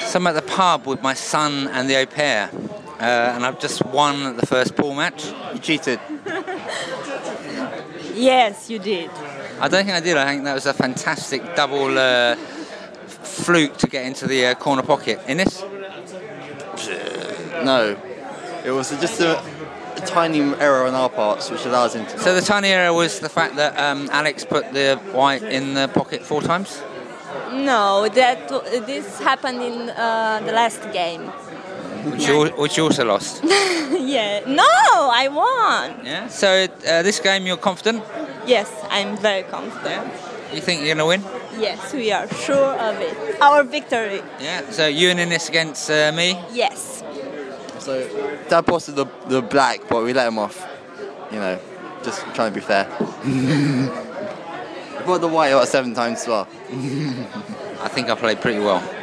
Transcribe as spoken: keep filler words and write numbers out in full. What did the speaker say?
So I'm at the pub with my son and the au pair, uh, and I've just won the first pool match. You cheated. Yes, you did. I don't think I did. I think that was a fantastic double uh, fluke to get into the uh, corner pocket. Ines? No. It was just a, a tiny error on our parts which allows him to... So the tiny error was the fact that um, Alex put the white in the pocket four times? No, that this happened in uh, the last game. Which you, which you also lost. Yeah. No, I won. Yeah. So uh, this game you're confident? Yes, I'm very confident. You think you're going to win? Yes, we are sure of it. Our victory. Yeah. So you and Ines against uh, me? Yes. So, Dad posted the, the black, but we let him off. You know, just trying to be fair. I bought the white about seven times as well. I think I played pretty well.